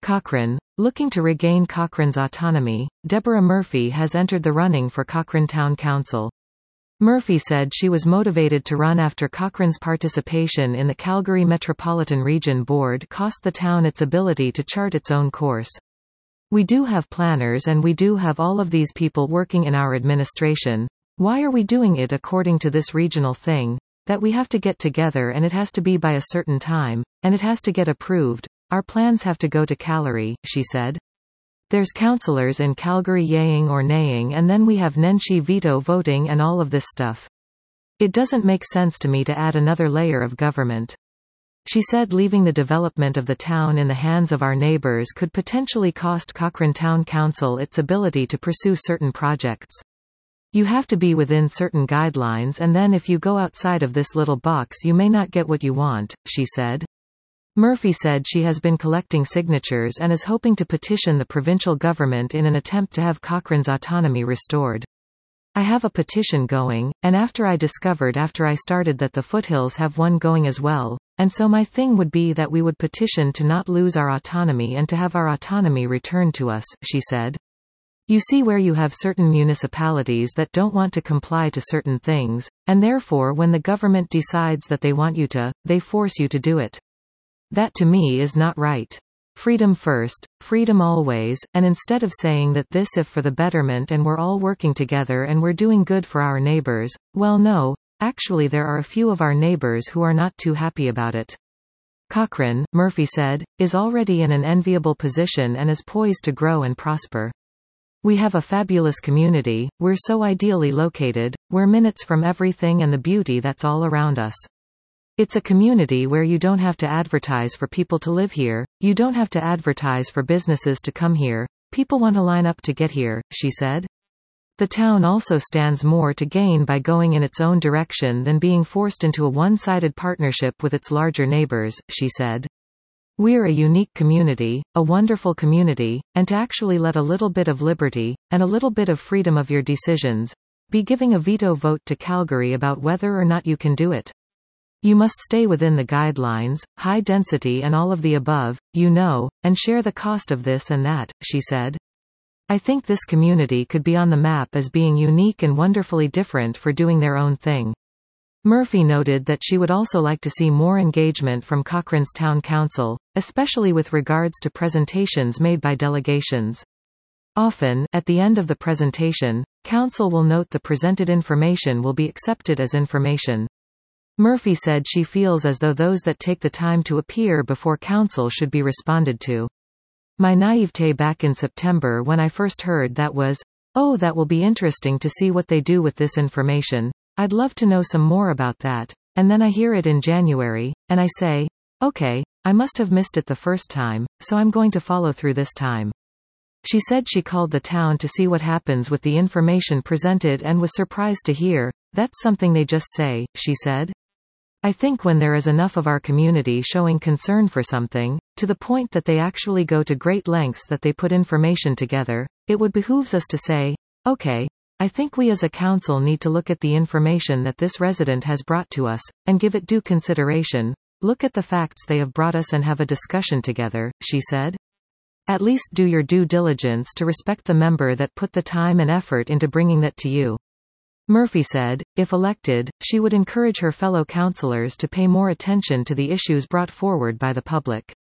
Cochrane. Looking to regain Cochrane's autonomy, Deborah Murphy has entered the running for Cochrane Town Council. Murphy said she was motivated to run after Cochrane's participation in the Calgary Metropolitan Region Board cost the town its ability to chart its own course. We do have planners and we do have all of these people working in our administration. Why are we doing it according to this regional thing? That we have to get together and it has to be by a certain time, and it has to get approved. Our plans have to go to Calgary, she said. There's councillors in Calgary yaying or naying and then we have Nenshi veto voting and all of this stuff. It doesn't make sense to me to add another layer of government. She said leaving the development of the town in the hands of our neighbours could potentially cost Cochrane Town Council its ability to pursue certain projects. You have to be within certain guidelines and then if you go outside of this little box you may not get what you want, she said. Murphy said she has been collecting signatures and is hoping to petition the provincial government in an attempt to have Cochrane's autonomy restored. I have a petition going, and after I started that the Foothills have one going as well, and so my thing would be that we would petition to not lose our autonomy and to have our autonomy returned to us, she said. You see where you have certain municipalities that don't want to comply to certain things, and therefore when the government decides that they want you to, they force you to do it. That to me is not right. Freedom first, freedom always, and instead of saying that this if for the betterment and we're all working together and we're doing good for our neighbors, well no, actually there are a few of our neighbors who are not too happy about it. Cochrane, Murphy said, is already in an enviable position and is poised to grow and prosper. We have a fabulous community, we're so ideally located, we're minutes from everything and the beauty that's all around us. It's a community where you don't have to advertise for people to live here, you don't have to advertise for businesses to come here, people want to line up to get here, she said. The town also stands more to gain by going in its own direction than being forced into a one-sided partnership with its larger neighbors, she said. We're a unique community, a wonderful community, and to actually let a little bit of liberty, and a little bit of freedom of your decisions, be giving a veto vote to Calgary about whether or not you can do it. You must stay within the guidelines, high density and all of the above, you know, and share the cost of this and that, she said. I think this community could be on the map as being unique and wonderfully different for doing their own thing. Murphy noted that she would also like to see more engagement from Cochrane's Town Council, especially with regards to presentations made by delegations. Often, at the end of the presentation, Council will note the presented information will be accepted as information. Murphy said she feels as though those that take the time to appear before Council should be responded to. My naivete back in September when I first heard that was, oh, that will be interesting to see what they do with this information. I'd love to know some more about that. And then I hear it in January, and I say, okay, I must have missed it the first time, so I'm going to follow through this time. She said she called the town to see what happens with the information presented and was surprised to hear, that's something they just say, she said. I think when there is enough of our community showing concern for something, to the point that they actually go to great lengths that they put information together, it would behooves us to say, okay, I think we as a council need to look at the information that this resident has brought to us, and give it due consideration, look at the facts they have brought us and have a discussion together, she said. At least do your due diligence to respect the member that put the time and effort into bringing that to you. Murphy said, if elected, she would encourage her fellow councillors to pay more attention to the issues brought forward by the public.